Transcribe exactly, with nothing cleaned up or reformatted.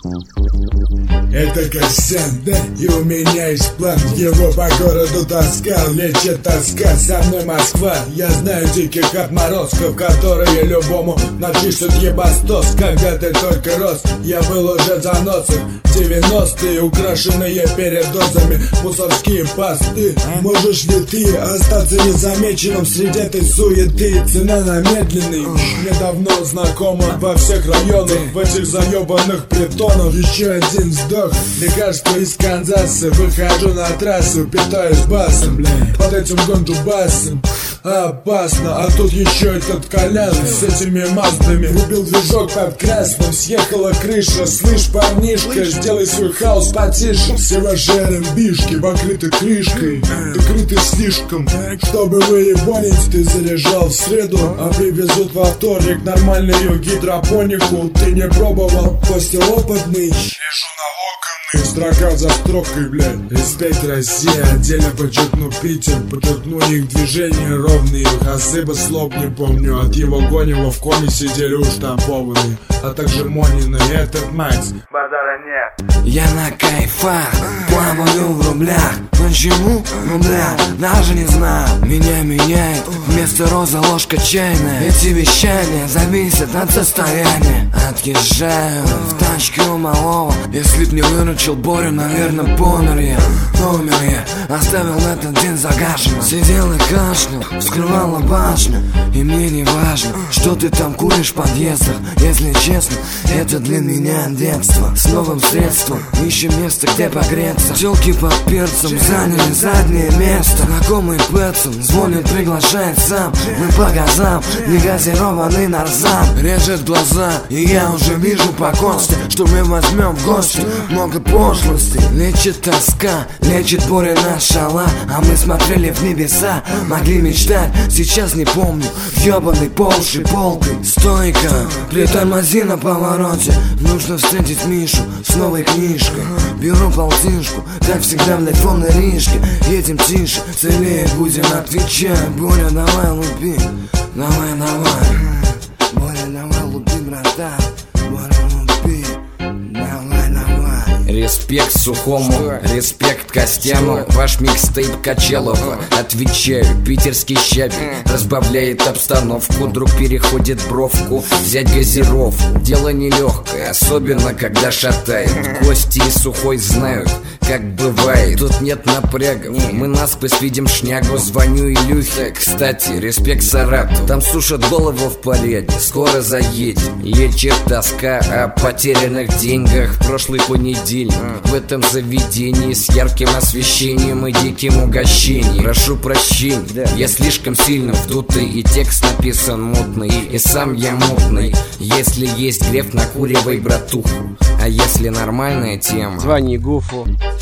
Это Костян, да, и у меня есть план. Его по городу таскал, лечит тоска. Со мной Москва, я знаю диких отморозков, которые любому начистят ебастос. Когда ты только рос, я был уже заносов. Девяностые, украшенные передозами, мусорские посты. Можешь ли ты остаться незамеченным среди этой суеты? Цена на медленный, мне давно знакома во всех районах, в этих заебанных притонах. Еще один вздох, лекарство из Канзаса. Выхожу на трассу, питаюсь басом, бля, под этим гонджу-басом. Опасно, а тут еще этот Колян с этими маздами. Врубил движок под красным, съехала крыша. Слышь, парнишка, сделай свой хаос потише. Все ваши эр эм би-шки покрыты крышкой. Ты крытый слишком, чтобы выебонить. Ты заряжал в среду, а привезут во вторник нормальную гидропонику. Ты не пробовал, Костя опытный. Лежу на локоны, строка за строкой, блядь. Респект Россия, отдельно подчеркну Питер. Подчеркну их движения ровные. Хазыба слов не помню, от его гонева в коме сидели уштампованные. А также Монин и этот Макс. Базара нет. Я на кайфах, плаваю в рублях. Почему? Ну бля, даже не знаю. Меня меняет вместо розы ложка чайная. Эти вещания зависят от состояния. Отъезжаю в тачке у малого. Если б не выручил Борю, наверное, помер я. Помер я, оставил этот день загашенным. Сидел и кашлял, вскрывала башню. И мне не важно, что ты там куришь в подъездах. Если честно, это для меня детство. С новым средством ищем место, где погреться. Тёлки под перцем заняли заднее место. Знакомый Пэтсон звонит, приглашает сам. Мы по газам, негазированный нарзан. Режет глаза, и я уже вижу по Косте, что мы возьмем в гости много пошлостей. Лечит тоска, лечит Боря на шала. А мы смотрели в небеса, могли мечтать. Сейчас не помню, ёбаный по уши полкой. Стойка, притормози на повороте. Нужно встретить Мишу с новой книжкой. Беру полтиншку, как всегда в айфонной рижке. Едем тише, целее будем отвечать. Боря, давай лупи, давай, давай. Боря, давай лупи, братан. Боря, лупи, давай, давай. Респект Сухому, респект Костяну. Ваш микстейп Качелова. Отвечаю, питерский щабель разбавляет обстановку. Друг переходит бровку, взять газировку. Дело нелегкое, особенно когда шатает. Кости и Сухой знают, как бывает. Тут нет напрягов, мы насквозь видим шнягу. Звоню Илюхе, кстати, респект Сарату. Там сушат голову в порядке, скоро заедем. Лечит тоска о потерянных деньгах. Прошлый понедельник в этом заведении с ярким освещением и диким угощением. Прошу прощения, я слишком сильно вдутый, и текст написан мутный, и сам я мутный. Если есть греф, накуривай, братуху. А если нормальная тема, звони Гуфу.